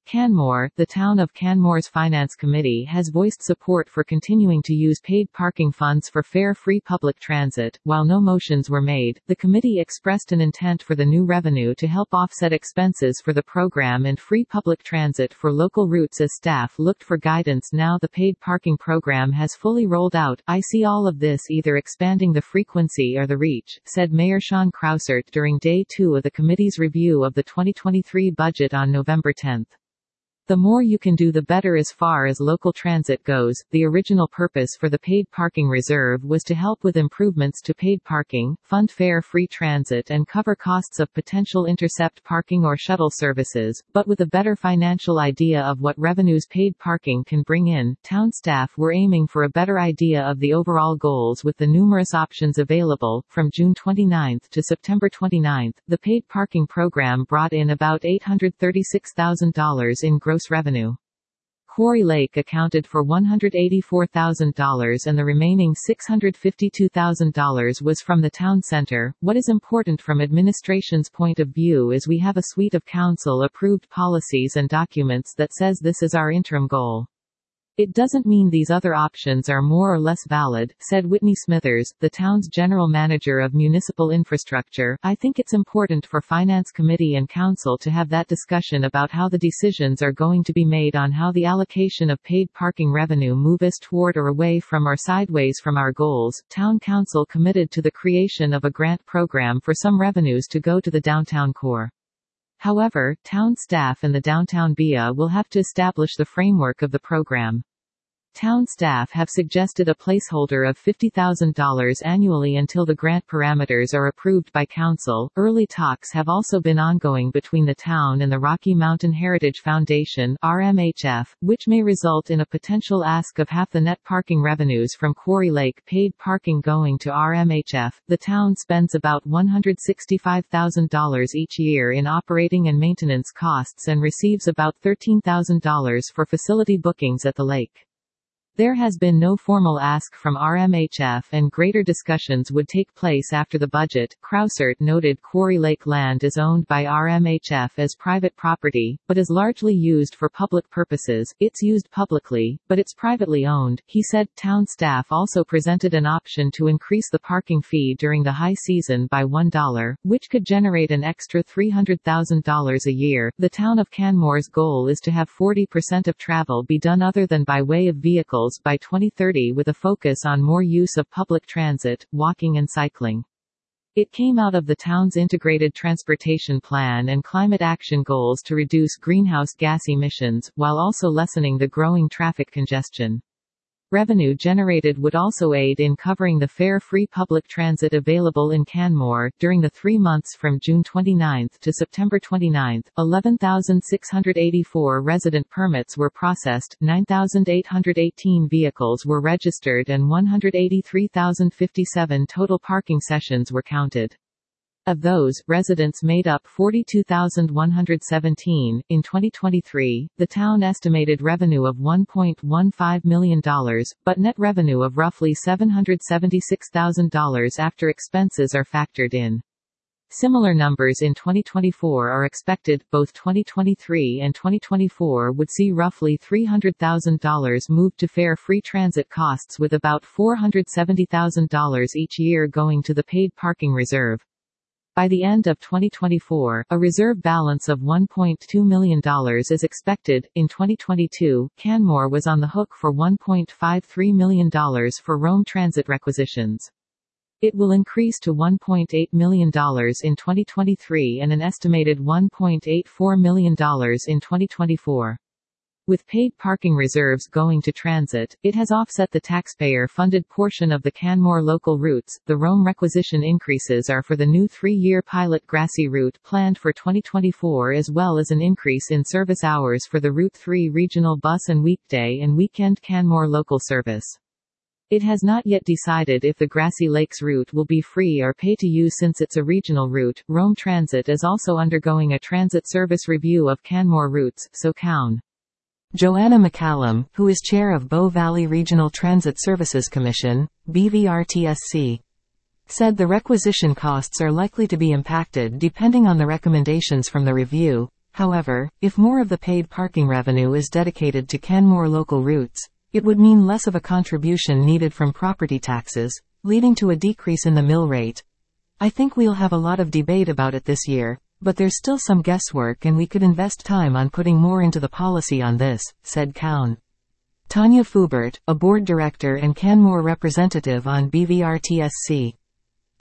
Canmore, the Town of Canmore's Finance Committee has voiced support for continuing to use paid parking funds for fare-free public transit. While no motions were made, the committee expressed an intent for the new revenue to help offset expenses for the program and free public transit for local routes as staff looked for guidance. Now the paid parking program has fully rolled out, I see all of this either expanding the frequency or the reach, said Mayor Sean Krausert during Day 2 of the committee's review of the 2023 budget on November 10. The more you can do, the better as far as local transit goes. The original purpose for the paid parking reserve was to help with improvements to paid parking, fund fare-free transit and cover costs of potential intercept parking or shuttle services, but with a better financial idea of what revenues paid parking can bring in, town staff were aiming for a better idea of the overall goals with the numerous options available. From June 29 to September 29, the paid parking program brought in about $836,000 in gross revenue. Quarry Lake accounted for $184,000 and the remaining $652,000 was from the town center. What is important from administration's point of view is we have a suite of council-approved policies and documents that says this is our interim goal. It doesn't mean these other options are more or less valid, said Whitney Smithers, the town's general manager of municipal infrastructure. I think it's important for Finance Committee and Council to have that discussion about how the decisions are going to be made on how the allocation of paid parking revenue move us toward or away from or sideways from our goals. Town Council committed to the creation of a grant program for some revenues to go to the downtown core. However, town staff and the downtown BIA will have to establish the framework of the program. Town staff have suggested a placeholder of $50,000 annually until the grant parameters are approved by council. Early talks have also been ongoing between the town and the Rocky Mountain Heritage Foundation (RMHF), which may result in a potential ask of half the net parking revenues from Quarry Lake paid parking going to RMHF. The town spends about $165,000 each year in operating and maintenance costs and receives about $13,000 for facility bookings at the lake. There has been no formal ask from RMHF and greater discussions would take place after the budget. Krausert noted Quarry Lake land is owned by RMHF as private property, but is largely used for public purposes. It's used publicly, but it's privately owned. He said town staff also presented an option to increase the parking fee during the high season by $1, which could generate an extra $300,000 a year. The town of Canmore's goal is to have 40% of travel be done other than by way of vehicles by 2030 with a focus on more use of public transit, walking and cycling. It came out of the town's integrated transportation plan and climate action goals to reduce greenhouse gas emissions, while also lessening the growing traffic congestion. Revenue generated would also aid in covering the fare-free public transit available in Canmore. During the 3 months from June 29 to September 29, 11,684 resident permits were processed, 9,818 vehicles were registered and 183,057 total parking sessions were counted. Of those, residents made up 42,117. In 2023, the town estimated revenue of $1.15 million, but net revenue of roughly $776,000 after expenses are factored in. Similar numbers in 2024 are expected. Both 2023 and 2024 would see roughly $300,000 moved to fare-free transit costs, with about $470,000 each year going to the paid parking reserve. By the end of 2024, a reserve balance of $1.2 million is expected. In 2022, Canmore was on the hook for $1.53 million for Rome Transit requisitions. It will increase to $1.8 million in 2023 and an estimated $1.84 million in 2024. With paid parking reserves going to transit, it has offset the taxpayer-funded portion of the Canmore local routes. The Rome requisition increases are for the new 3-year pilot Grassy route planned for 2024, as well as an increase in service hours for the Route 3 regional bus and weekday and weekend Canmore local service. It has not yet decided if the Grassy Lakes route will be free or pay to use since it's a regional route. Rome Transit is also undergoing a transit service review of Canmore routes, so COWN. Joanna McCallum, who is chair of Bow Valley Regional Transit Services Commission, BVRTSC, said the requisition costs are likely to be impacted depending on the recommendations from the review. However, if more of the paid parking revenue is dedicated to Canmore local routes, it would mean less of a contribution needed from property taxes, leading to a decrease in the mill rate. I think we'll have a lot of debate about it this year, but there's still some guesswork and we could invest time on putting more into the policy on this, said Cowan. Tanya Fubert, a board director and Canmore representative on BVRTSC.